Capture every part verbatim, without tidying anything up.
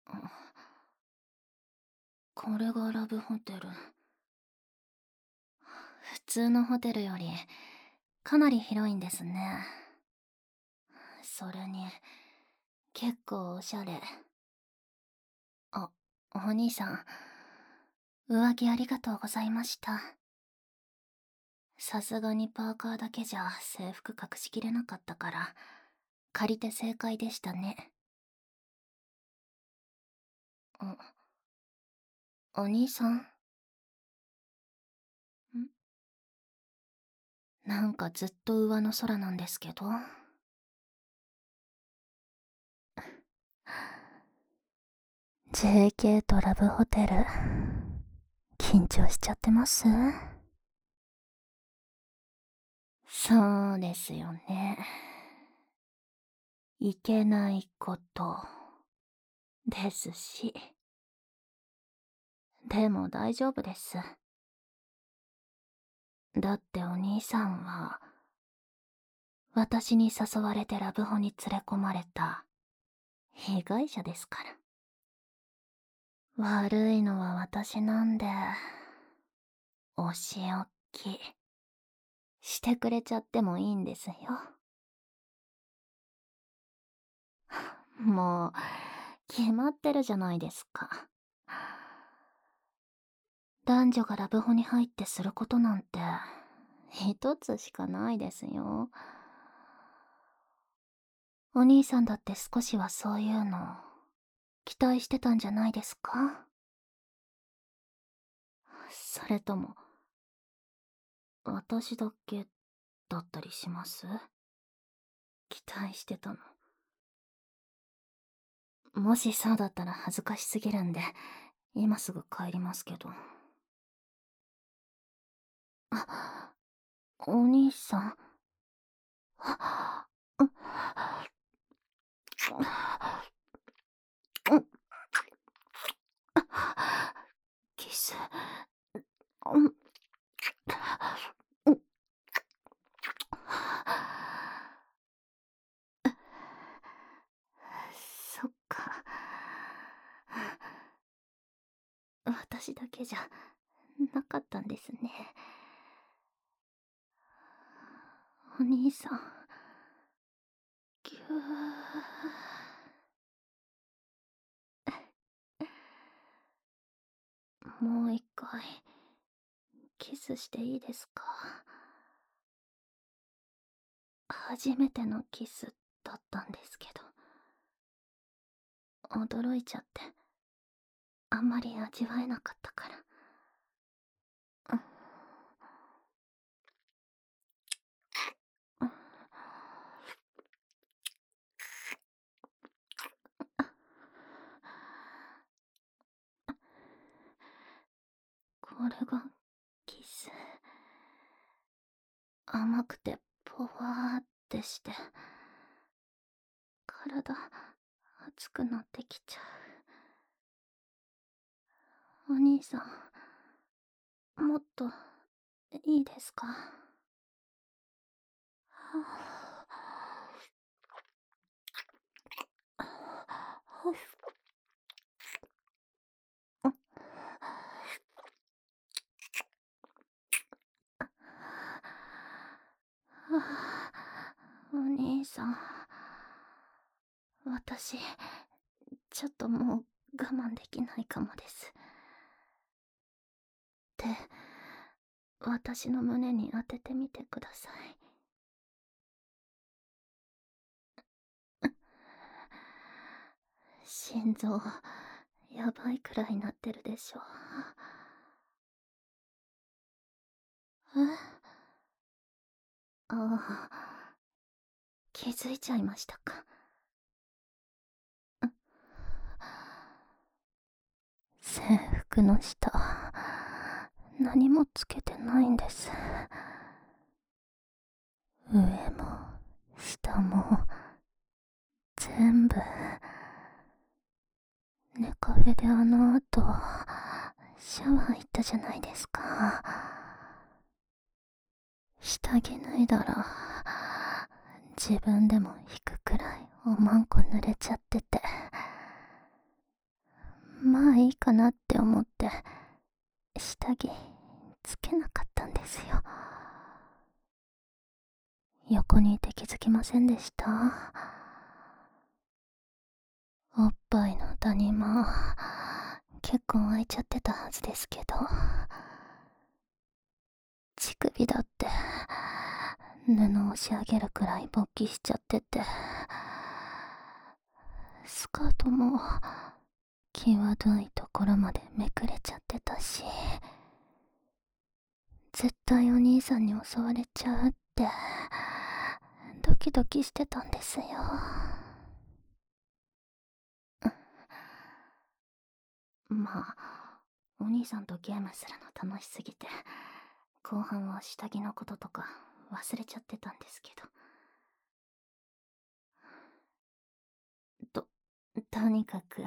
これがラブホテル。普通のホテルよりかなり広いんですね。それに結構おしゃれ。あ、お兄さん、上着ありがとうございました。さすがにパーカーだけじゃ制服隠しきれなかったから借りて正解でしたね。あ、お兄さん。ん、なんかずっと上の空なんですけど。ジェーケー とラブホテル、緊張しちゃってます？そうですよね。いけないことですし。でも大丈夫です。だってお兄さんは私に誘われてラブホに連れ込まれた被害者ですから。悪いのは私なんで、お仕置きしてくれちゃってもいいんですよ。もう決まってるじゃないですか。男女がラブホに入ってすることなんて一つしかないですよ。お兄さんだって少しはそういうの期待してたんじゃないですか？それとも私だけだったりします？期待してたの。もしそうだったら恥ずかしすぎるんで今すぐ帰りますけど。あ、お兄さん。あ、うん、うん、キス、うん、うん、そっか。私だけじゃなかったんですね。お兄さん。ぎゅー。もう一回キスしていいですか？初めてのキスだったんですけど、驚いちゃってあんまり味わえなかったから。これがキス。甘くてポワーってして体熱くなってきちゃう。お兄さん、もっといいですか？お兄さん、私ちょっともう我慢できないかもです。手、私の胸に当ててみてください。心臓やばいくらいなってるでしょ。え、ああ、気づいちゃいましたか。制服の下何もつけてないんです。上も下も全部。ネカフェであの後シャワー行ったじゃないですか。下着脱いだら自分でも引くくらいおまんこ濡れちゃってて、 いいかなって思って下着つけなかったんですよ。横にいて気づきませんでした？おっぱいの谷間結構開いちゃってたはずですけど、乳首だって布を押し上げるくらい勃起しちゃってて、スカートも際どいところまでめくれちゃってたし、絶対お兄さんに襲われちゃうってドキドキしてたんですよ。まあお兄さんとゲームするの楽しすぎて後半は下着のこととか忘れちゃってたんですけど、ととにかく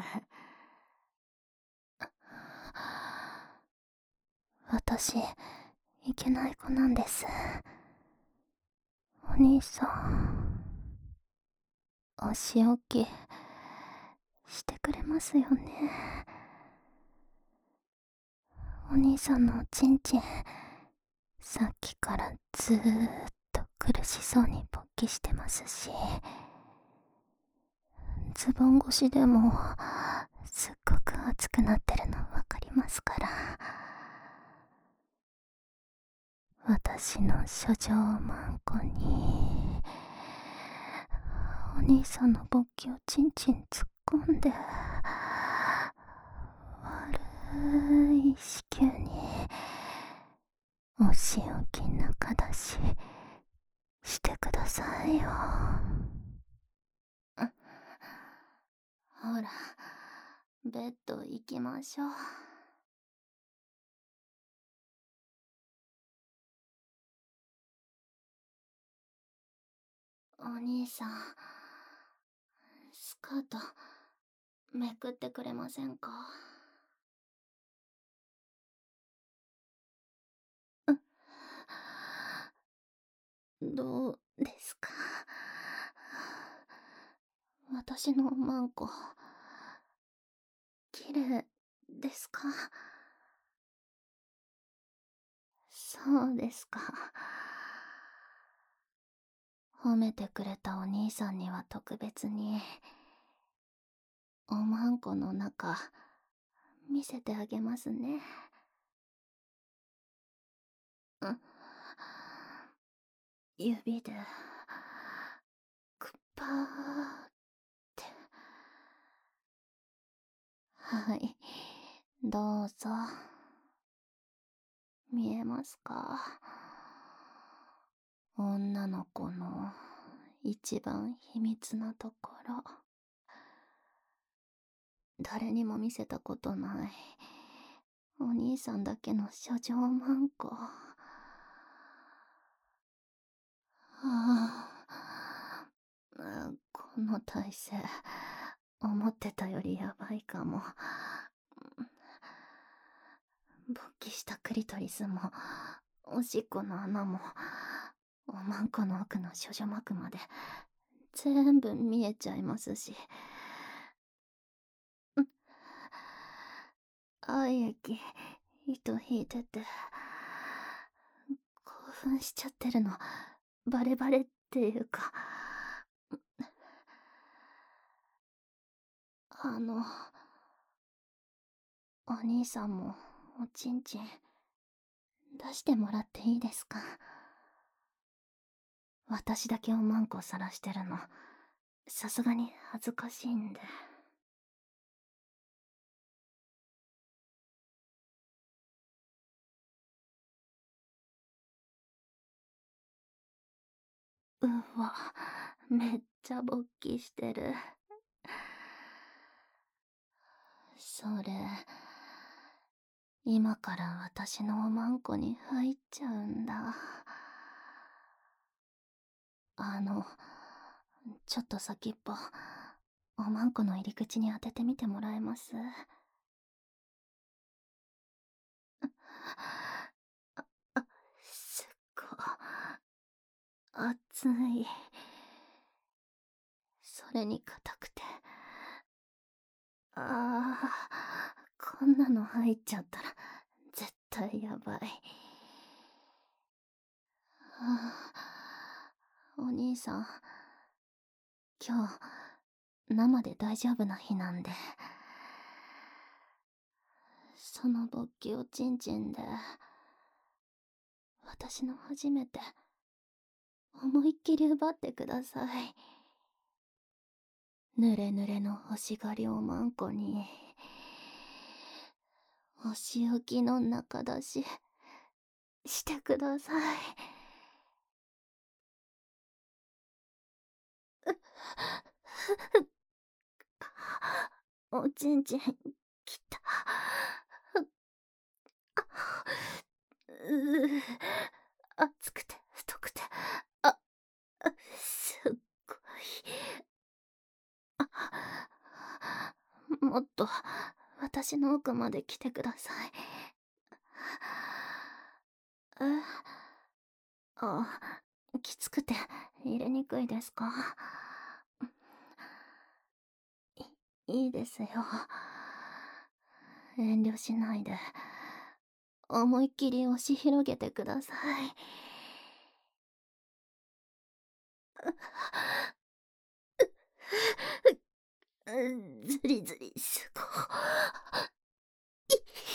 私いけない子なんです。お兄さんお仕置きしてくれますよね？お兄さんのおちんちんさっきからずーっと苦しそうに勃起してますし、ズボン越しでもすっごく熱くなってるのわかりますから。私の処女マンコにお兄さんの勃起をチンチン突っ込んで悪い子宮にお仕置き中出ししてくださいよ。ほらベッド行きましょう。お兄さんスカートめくってくれませんか？どうですか？私のマンコ綺麗ですか？そうですか。褒めてくれたお兄さんには特別におまんこの中見せてあげますね。うん、指でくっぱーって。はい、どうぞ。見えますか？女の子の一番秘密なところ、誰にも見せたことないお兄さんだけの処女マンコ。はあ、この体勢思ってたよりやばいかも。勃起したクリトリスもおしっこの穴もおまんこの奥の処女膜まで全部見えちゃいますし、愛液糸引いてて興奮しちゃってるのバレバレっていうか、あのお兄さんもおちんちん出してもらっていいですか？私だけおまんこさらしてるのさすがに恥ずかしいんで。うわ、めっちゃ勃起してる。それ今から私のおまんこに入っちゃうんだ。あのちょっと先っぽおまんこの入り口に当ててみてもらえます？あ、あ、すっご熱い。それに硬くて、ああ、 こんなの入っちゃったら絶対やばい。はあ、お兄さん、今日生で大丈夫な日なんで、その勃起をチンチンで私の初めて思いっきり奪ってください。ぬれぬれの欲しがりおまんこにお仕置きの中出ししてください。おちんちんきた。うう熱くて太くて、あすっごい。もっと私の奥まで来てください。え、あ、きつくて入れにくいですか？いいいですよ。遠慮しないで思いっきり押し広げてください。ずりずりすごい。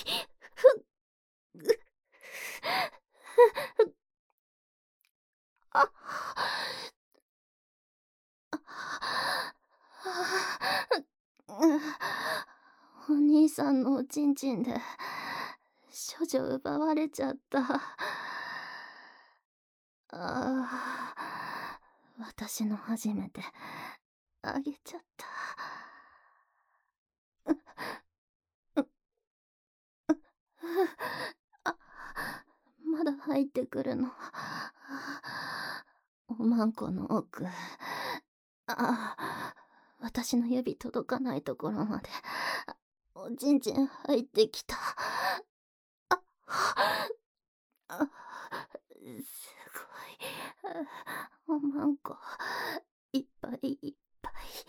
あお兄さんのおちんちんで処女奪われちゃった。ああ、私の初めてあげちゃった。あ、まだ入ってくるの。おまんこの奥。あ、私の指届かないところまでおちんちん入ってきた。あ、あ、すごい。おまんこいっぱいいっぱい。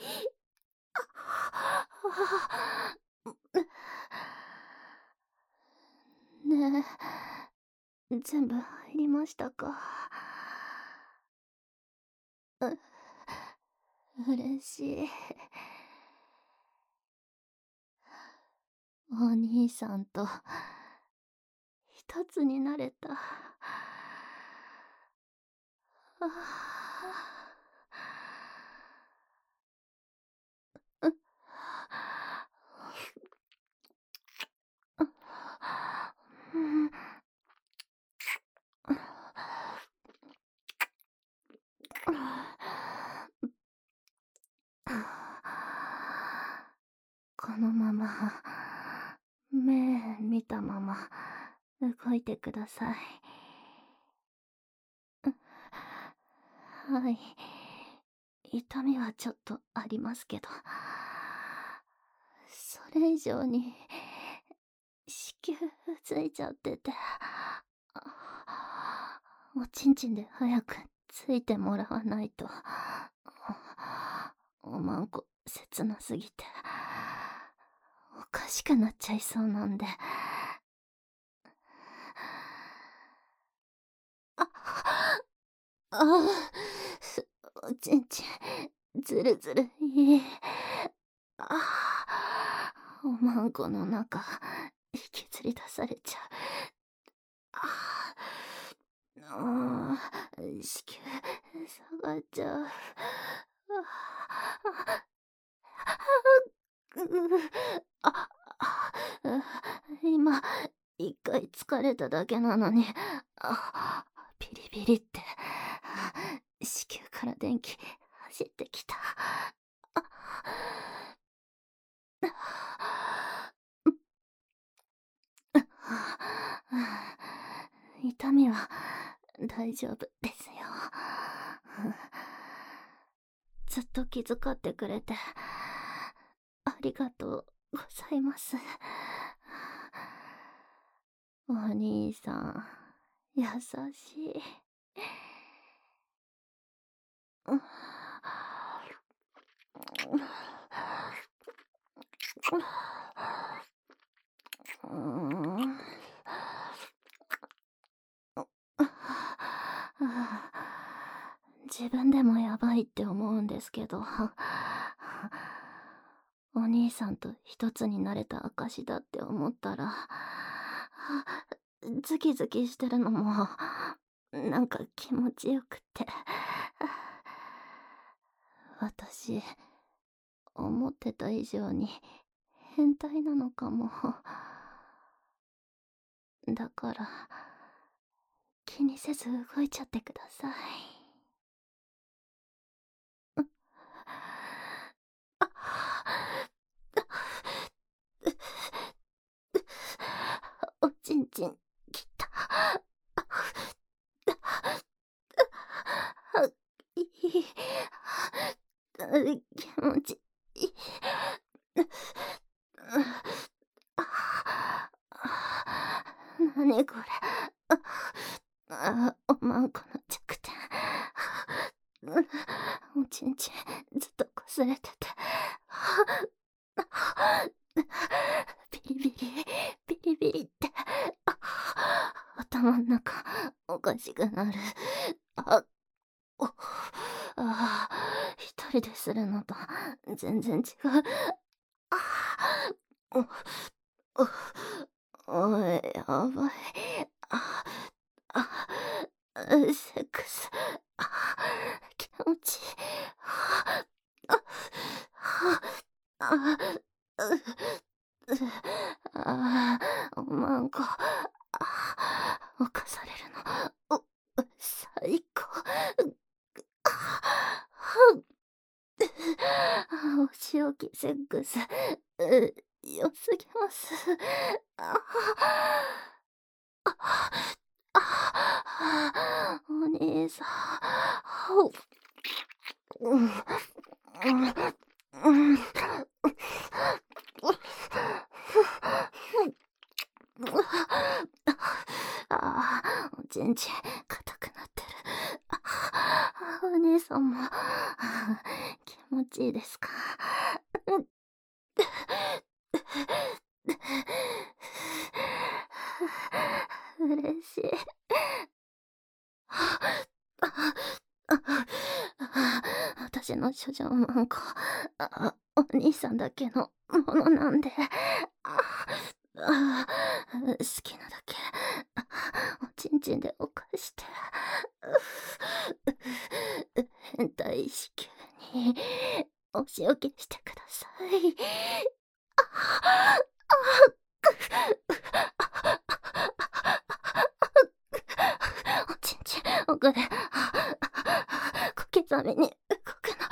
ねえ、全部入りましたか？う、嬉しい。お兄さんと一つになれた。ああ。うん。このまま目見たまま動いてください。はい。痛みはちょっとありますけど、それ以上に子宮ついちゃってて、おちんちんで早くついてもらわないと。おまんこ切なすぎておかしくなっちゃいそうなんで。ああ、おちんちんずるずるいい。あ、おまんこの中引きずり出されちゃう。ああ、子宮下がっちゃう。ああ、今一回疲れただけなのに、あ、ピリピリって子宮から電気走ってきた。あ、痛みは大丈夫ですよ。ずっと気遣ってくれてありがとうございます。お兄さん優しい。 うーん。自分でもやばいって思うんですけど、お兄さんと一つになれた証だって思ったら、ズキズキしてるのも、なんか気持ちよくて。私、思ってた以上に変態なのかも。だから、気にせず動いちゃってください。おちんちん、きた。いい。気持ちいい。なにこれ。あ、おまんこの弱点。おちんちんずっと擦れてて。ビリビリ、ビリビリって。頭ん中おかしくなる。あ、お、あ、一人でするのと全然違う。あ、お、お、おい、やばい。あ、あ、セックス、あ、気持ちいい。あ、あ、あ、おまんこ、あ、犯されるの、お、最高。お仕置きセックス、良すぎます。ああ、お兄さん。うん、うん、うん。ああ、おちんちん硬くなってる。あ、お兄さんも気持ちいいですか？嬉しい。私の処女マンコ、あ、お兄さんだけのものなんで、ああ、好きなだけ、おちんちんで犯して、変態意識にお仕置きしてください。おちんちん奥で小刻みに動くの。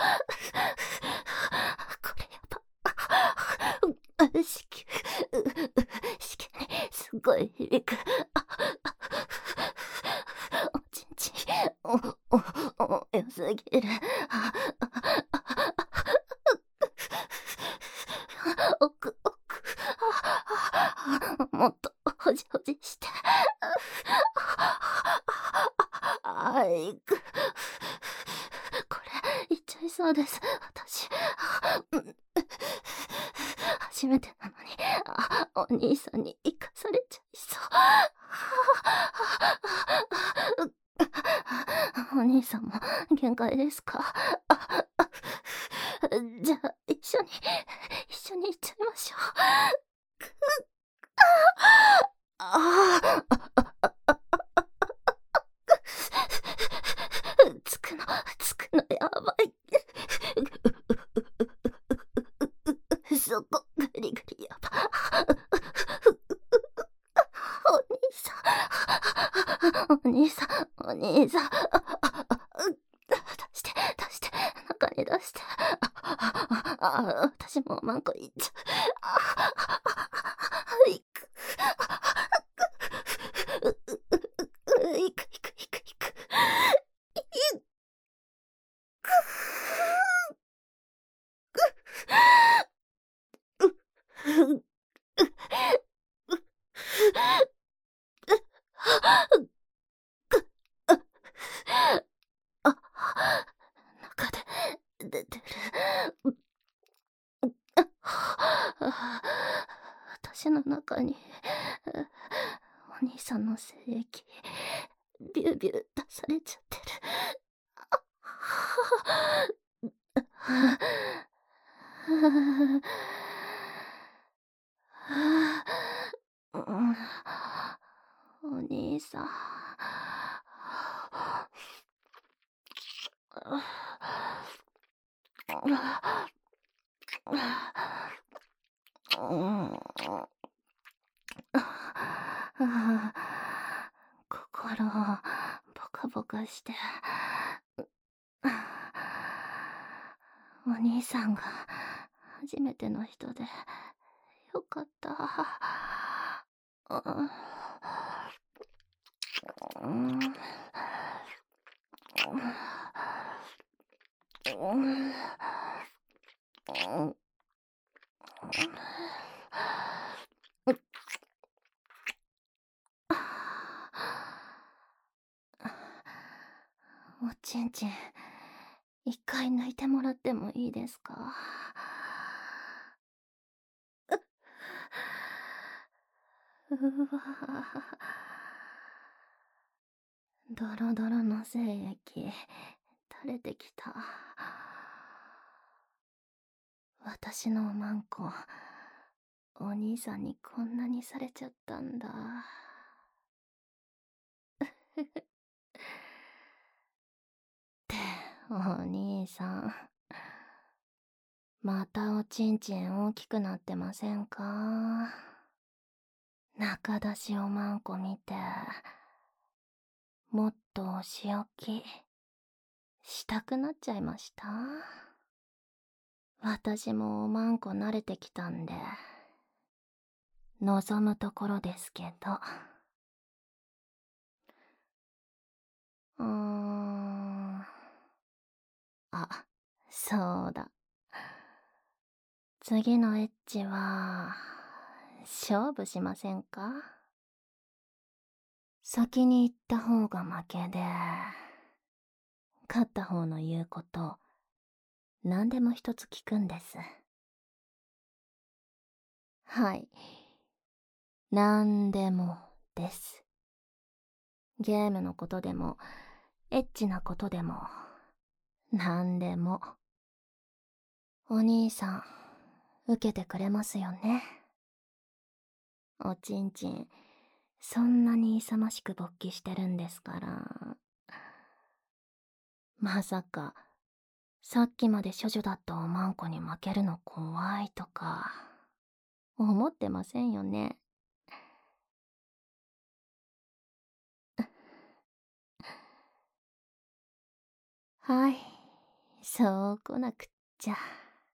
これやば。子宮、子宮にすごい響く。おちんちん、お、お、お、良すぎる。奥、奥。もっとほじほじして。あいく。これ、言っちゃいそうです。私。初めてなのに、あ、お兄さんに生かされちゃいそう。お兄さんも限界ですか？じゃあ、一緒に、一緒に行っちゃいましょう。ああ、つくの、つくのやばい。そこ、グリグリやば。お兄さん、お兄さん、お兄さん。出して、出して、中に出して。ああ、私もマンコいっちゃう。あ、いく。いくいくいくいく。いく。あ、中で出てる。私の中にお兄さんの精液、ビュービュー出されちゃってる。お兄さん。心をボカボカして。お兄さんが初めての人でよかった。おちんちん、一回抜いてもらってもいいですか？うわ、ドロドロの精液垂れてきた。私のおまんこ、お兄さんにこんなにされちゃったんだ。ってお兄さん、またおちんちん大きくなってませんか？中出しおまんこ見て、もっとお仕置きしたくなっちゃいました？私もおまんこ慣れてきたんで望むところですけど。うーん。あ、そうだ。次のエッチは勝負しませんか？先に行った方が負けで、勝った方の言うこと何でも一つ聞くんです。はい、何でもです。ゲームのことでもエッチなことでも何でも。お兄さん受けてくれますよね？おちんちんそんなに勇ましく勃起してるんですから。まさかさっきまで処女だったおまんこに負けるの怖いとか思ってませんよね？はい、そう来なくっちゃ。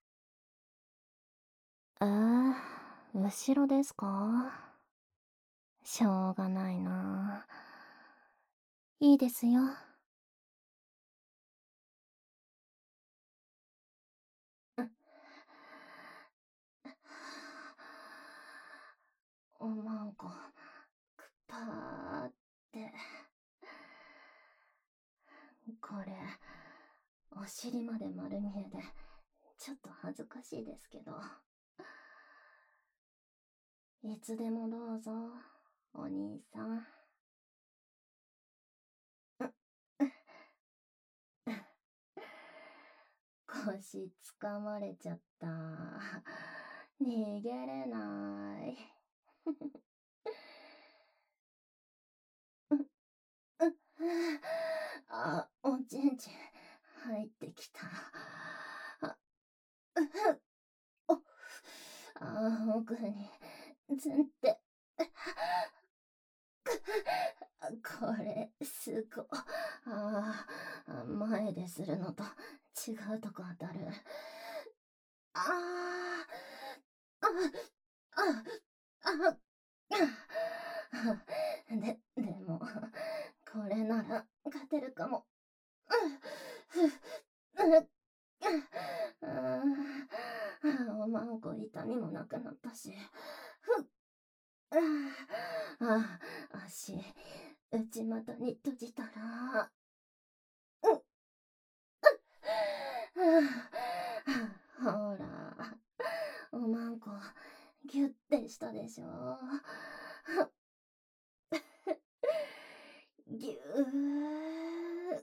えー、後ろですか？しょうがないな。いいですよ。おまんこくぱーって。これお尻まで丸見えでちょっと恥ずかしいですけど、いつでもどうぞお兄さん。腰つかまれちゃった。逃げれない。あ、おちんちん入ってきた。あ、お、あ、奥につんって。これすご。ああ、前でするのと違うとこ当たる。ああ、あ、あ、あ、で、でも、これなら勝てるかも。おまんこ痛みもなくなったし。あ、足、内股に閉じたら。ほら、おまんこ、ギュッてしたでしょ。 ぎゅー。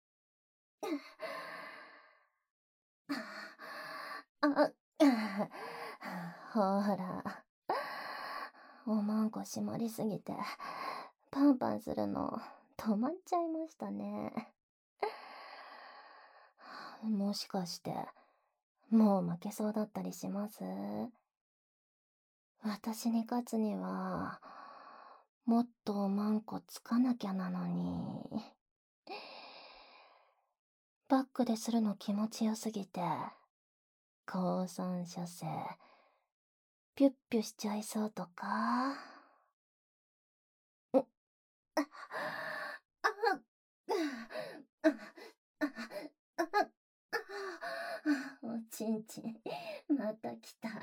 あ、ほら。おまんこ締まりすぎて、パンパンするの止まっちゃいましたね。もしかして、もう負けそうだったりします？私に勝つには、もっとおまんこつかなきゃなのに。バックでするの気持ちよすぎて、高三射精、ピュッピュしちゃいそうとか。ん、あ、あ、あ、あ、あ、おちんちん、また来た。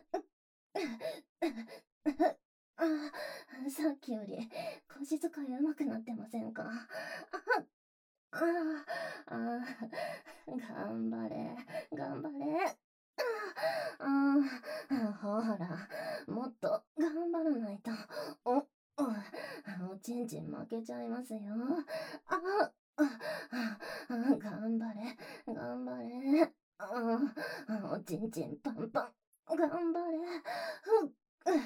さっきより腰使い上手くなってませんか？ああ、あ、頑張れ、頑張れ。ああ、ほら、もっと頑張らないと、お、お、おちんちん負けちゃいますよ。ああ、あ、頑張れ、頑張れ。あ、おちんちんパンパン、頑張れ。ふっ、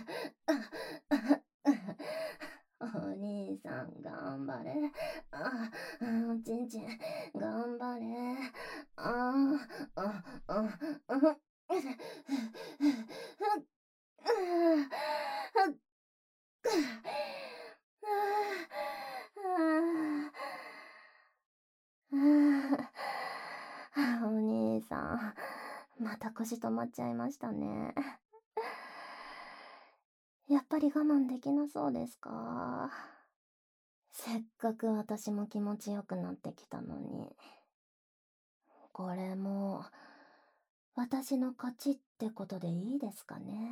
お兄さん頑張れ。あ、おちんちん頑張れ。ああ、あ、あ、あ、お兄さん、また腰止まっちゃいましたね。やっぱり我慢できなそうですか？せっかく私も気持ちよくなってきたのに。これも、私の勝ちってことでいいですかね？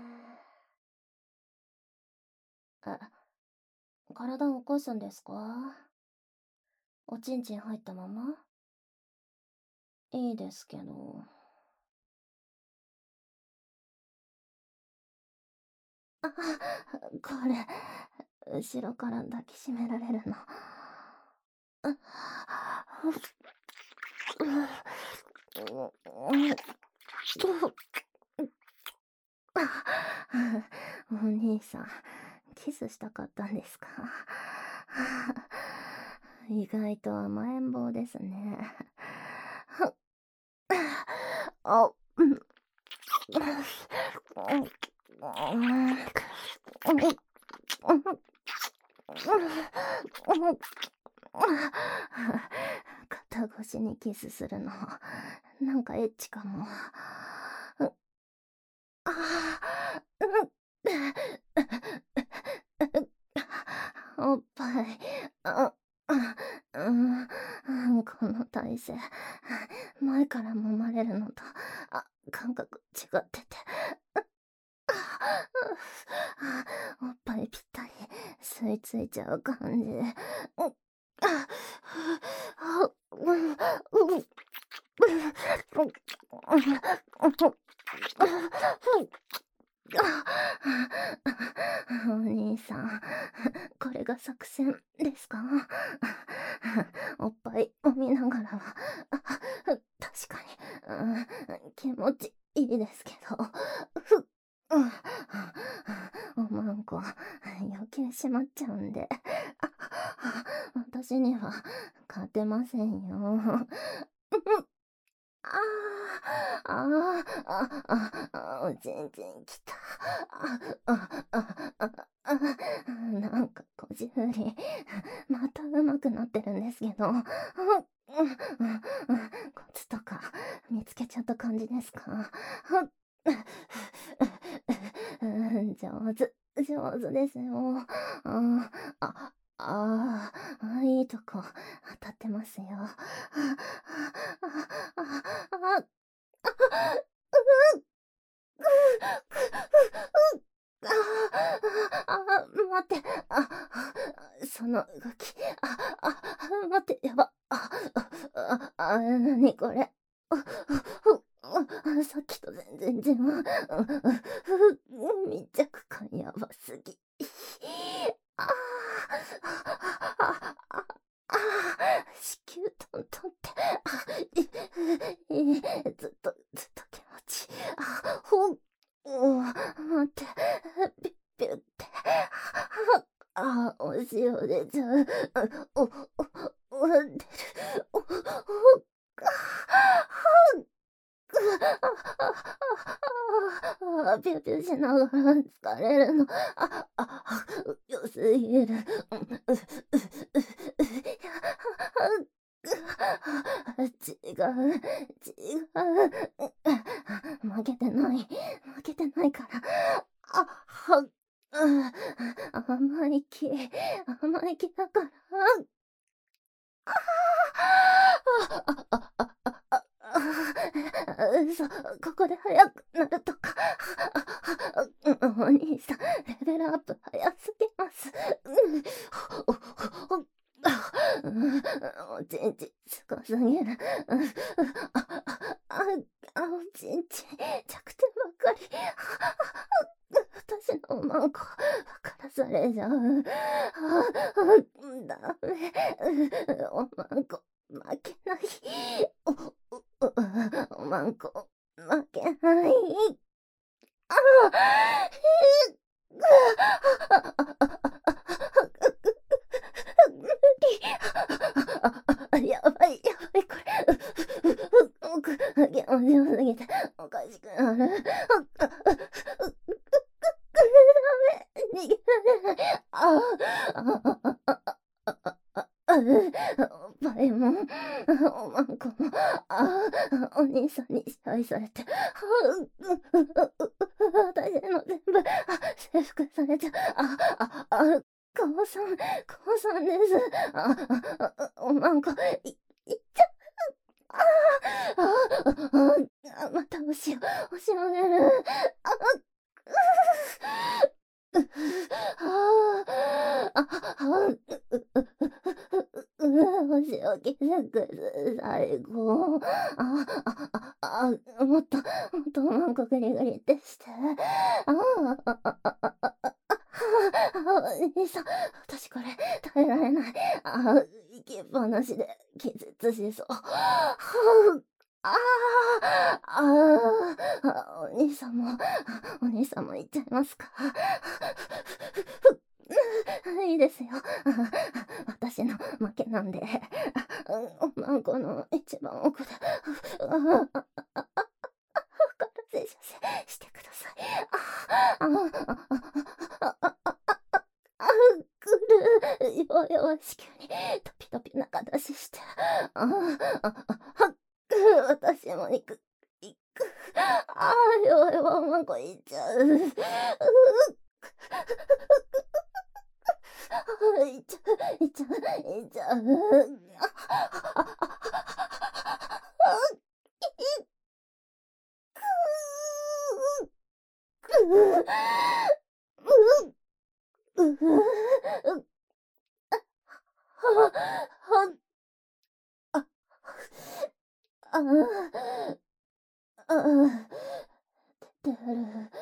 え、体起こすんですか？おちんちん入ったまま？いいですけど。あ、これ、後ろから抱きしめられるの。あ、お兄さん、キスしたかったんですか？意外と甘えん坊ですね。あ、うん。肩越しにキスするの、なんかエッチかも。う、ああ、うん。おっぱい、あ、あ、うん、この体勢、前から揉まれるのと、あ、感覚違ってて。おっぱいぴったり吸い付いちゃう感じ。うん、あ、うん、うん、お兄さん、これが作戦ですか？おっぱい揉みながらは、確かに、気持ちいいですけど、ふ、おまんこ、余計しまっちゃうんで、私には勝てませんよ。ああ、ああ、ああ、おちんちんきた。あ、あ、あ、あ、あ、なんかこじふり、また上手くなってるんですけど、コツとか見つけちゃった感じですか？上手、上手ですよ。あ、あ、ああ、いいとこ当たってますよ。あ、あ、あ、あ、ああ、待って、あ、その動き、あ、あ、待って、やば、あ、あ、あ、なにこれ。あ、あ、さっきと全然違う。密着感やばすぎ。 うわ、待って、ピュッピュって。ああ、お塩出ちゃう。お、お、お、出る。お、お、ああ、ピュピュしながら疲れるの。あ、あ、良すぎる。うん、う、う、う、違う、違う。負けてない、負けてないから。あ、は、うん、甘い木、甘い木だから。嘘、ここで速くなるとか。お兄さん、レベルアップ早すぎます。うん、おちんちんすごすぎる。あ、あ、あ、おちんちん弱点ばっかり。私のおまんこ分からされちゃう。ダメ。おまんこ負けない。お、お、おまんこ負けない。ああ、無理。やばい、やばい、これ。僕、気持ちよすぎて、おかしくなる。逃げられない。ああ、バイモン、おまんこも、ああ、お兄さんに支配されて、私の全部、征服されちゃう。あ、あ、あ、母さん、母さんです。あ、あ、おまんこ、い、いっちゃああ、ああ、またお塩、お塩出る。あ、ああ、あ、あ、うう、お塩気づく最高。あ、あ、あ、あ、もっと、もっとなんかグリグリってして。ああ、あ、あ、あ、あ、あ、あ、兄さん、私これ耐えられない。あ、行きっぱなしで気絶しそう。はあ、ああ、ああ、お兄さんも、お兄さんも行っちゃいますか。いいですよ。私の負けなんで。おまんこの一番奥で。からせ射してください。ああ、ああ、ああ、あ、くる。弱々しきに、トピトピ中出しして。ああ、ああ、はっく、私も行く、行く。ああ、弱々おまんこ行っちゃう。うう。いっちゃう、いっちゃう、いっちゃう。出る。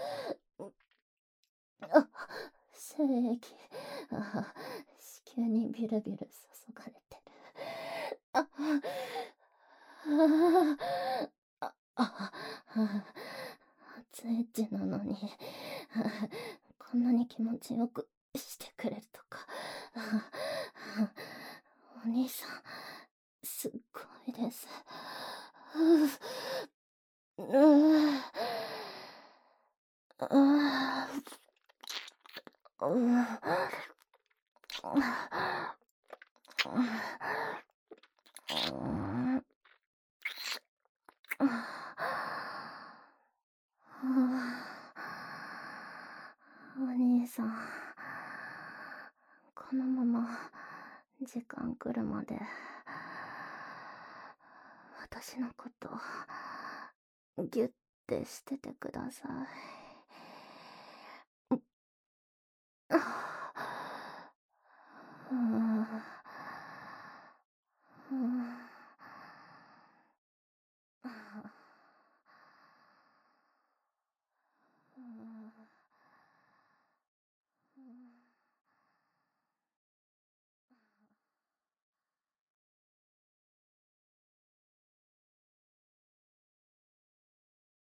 あ、精液。あ、子宮にビルビル注がれてる。あ、あ、あ、あ、初エッチなのに、こんなに気持ちよくしてくれるとか。お兄さん、すっごいです。うう、ああ、うん。お兄さん、このまま時間来るまで私のことギュッてしててください。